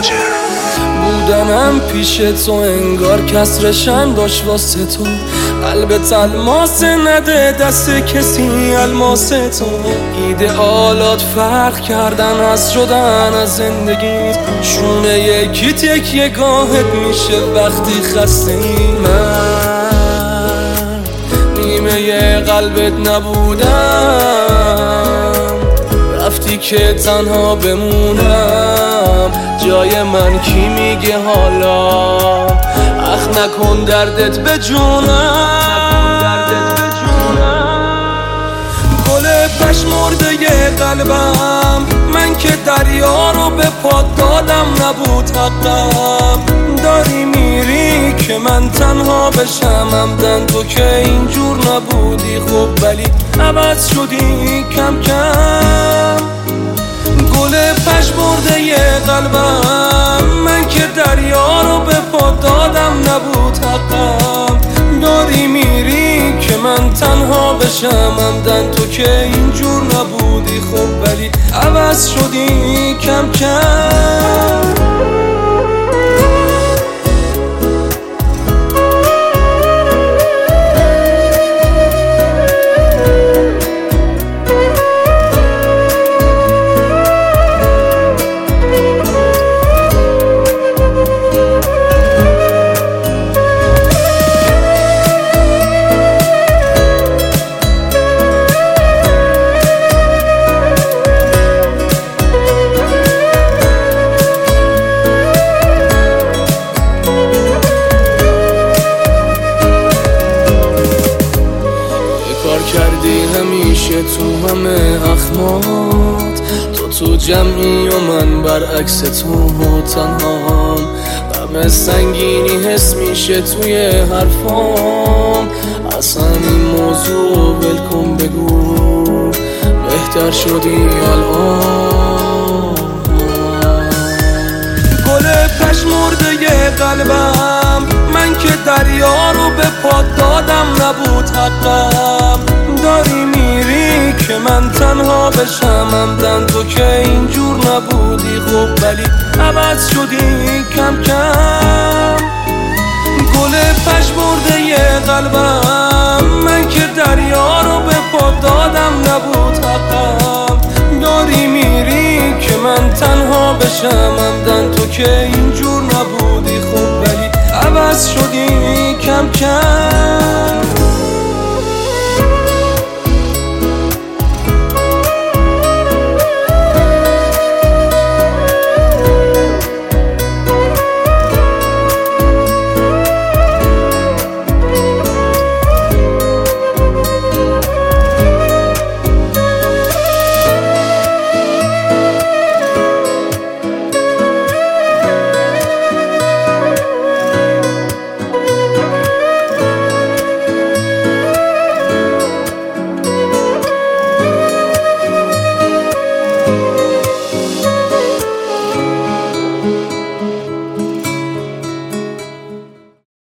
مهاجر. بودنم پیش تو انگار کسرشن داشت واسه تو، قلبت الماس نده دست کسی الماس تو. ایدئالات فرق کردن از شدن از زندگیت، شونه یکیت یه گاهت میشه وقتی خسته ای. من نیمه قلبت نبودم، رفتی که تنها بمونم. جای من کی میگه حالا اخ نکن دردت به جونم. گل پشمرده قلبم من که دریا رو به پات دادم، نبود حقم. داری میری که من تنها بشم، عمدن تو که اینجور نبودی خب ولی عوض شدی کم کم. گل پشمرده قلبم من که دریا رو به پات دادم، نبود حقم. داری میری که من تنها بشم، عمدن تو که اینجور نبودی خب ولی عوض شدی کم کم. کردی همیشه تو همه اخمات، تو جمعی و من برعکس تو تنهام. همه سنگینی حس میشه توی حرفام، اصلا این موضوع ولکن بگو بهتر شدی الان. گل پشمرده قلبم من که دریا رو به پات دادم، نبود حقم. داری میری که من تنها بشم، عمدن تو که اینجور نبودی خب ولی عوض شدی کم کم. گل پشمرده قلبم من که دریا